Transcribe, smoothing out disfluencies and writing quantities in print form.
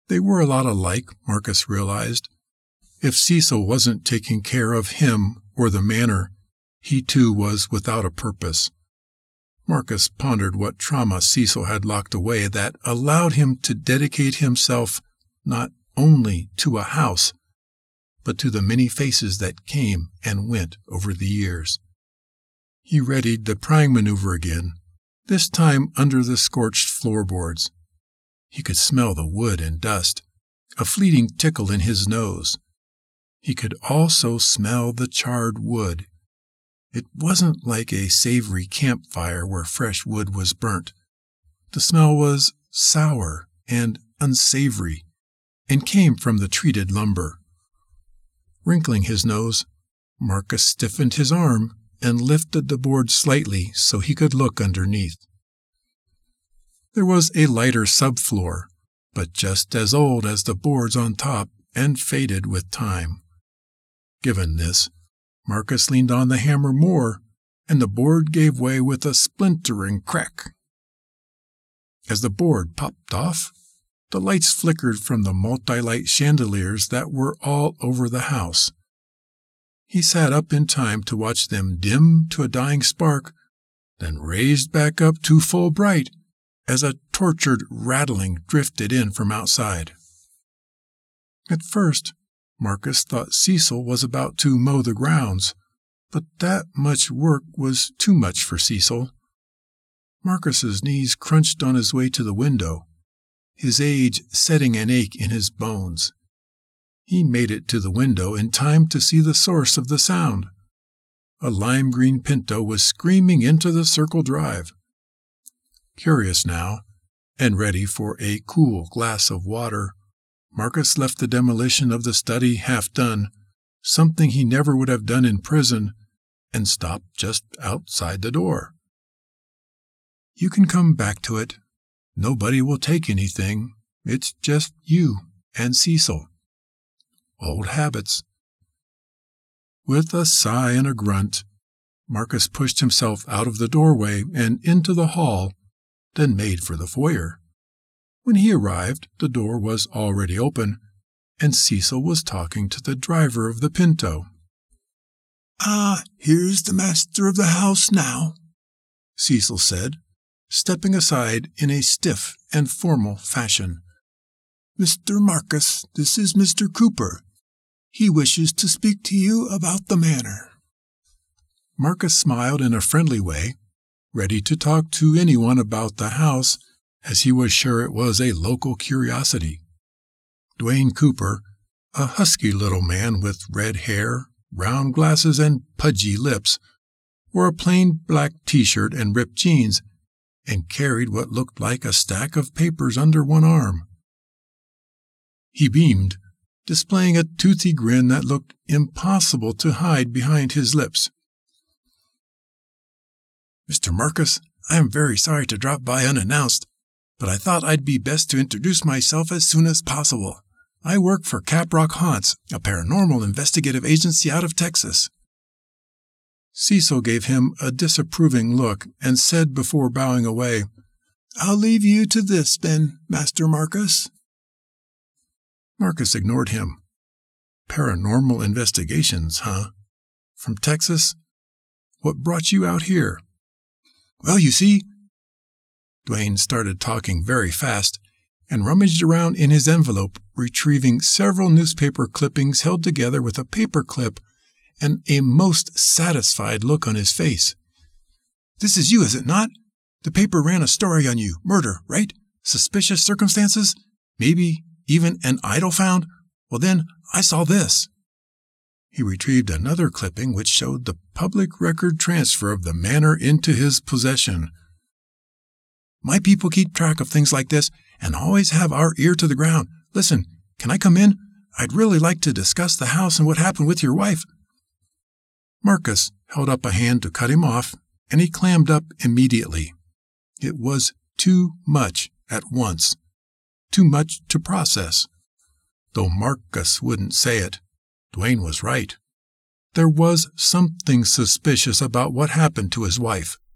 They were a lot alike, Marcus realized. If Cecil wasn't taking care of him or the manor, he too was without a purpose. Marcus pondered what trauma Cecil had locked away that allowed him to dedicate himself not only to a house, but to the many faces that came and went over the years. He readied the prying maneuver again, this time under the scorched floorboards. He could smell the wood and dust, a fleeting tickle in his nose. He could also smell the charred wood. It wasn't like a savory campfire where fresh wood was burnt. The smell was sour and unsavory, and came from the treated lumber. Wrinkling his nose, Marcus stiffened his arm and lifted the board slightly so he could look underneath. There was a lighter subfloor, but just as old as the boards on top and faded with time. Given this, Marcus leaned on the hammer more, and the board gave way with a splintering crack. As the board popped off, the lights flickered from the multi-light chandeliers that were all over the house. He sat up in time to watch them dim to a dying spark, then raised back up to full bright as a tortured rattling drifted in from outside. At first, Marcus thought Cecil was about to mow the grounds, but that much work was too much for Cecil. Marcus's knees crunched on his way to the window, his age setting an ache in his bones. He made it to the window in time to see the source of the sound. A lime-green Pinto was screaming into the circle drive. Curious now, and ready for a cool glass of water, Marcus left the demolition of the study half done, something he never would have done in prison, and stopped just outside the door. You can come back to it. Nobody will take anything. It's just you and Cecil. Old habits. With a sigh and a grunt, Marcus pushed himself out of the doorway and into the hall, then made for the foyer. When he arrived, the door was already open, and Cecil was talking to the driver of the Pinto. Here's the master of the house now," Cecil said, stepping aside in a stiff and formal fashion. "Mr. Marcus, this is Mr. Cooper. He wishes to speak to you about the manor." Marcus smiled in a friendly way, ready to talk to anyone about the house, as he was sure it was a local curiosity. Dwayne Cooper, a husky little man with red hair, round glasses, and pudgy lips, wore a plain black t-shirt and ripped jeans, and carried what looked like a stack of papers under one arm. He beamed, displaying a toothy grin that looked impossible to hide behind his lips. "Mr. Marcus, I am very sorry to drop by unannounced, but I thought I'd be best to introduce myself as soon as possible. I work for Caprock Haunts, a paranormal investigative agency out of Texas." Cecil gave him a disapproving look and said before bowing away, "I'll leave you to this, then, Master Marcus." Marcus ignored him. Paranormal investigations, huh? From Texas? What brought you out here? "Well, you see," Dwayne started talking very fast and rummaged around in his envelope, retrieving several newspaper clippings held together with a paper clip and a most satisfied look on his face. "This is you, is it not? The paper ran a story on you. Murder, right? Suspicious circumstances? Maybe even an idol found? Well then, I saw this." He retrieved another clipping which showed the public record transfer of the manor into his possession. "My people keep track of things like this and always have our ear to the ground. Listen, can I come in? I'd really like to discuss the house and what happened with your wife." Marcus held up a hand to cut him off, and he clammed up immediately. It was too much at once. Too much to process. Though Marcus wouldn't say it, Dwayne was right. There was something suspicious about what happened to his wife.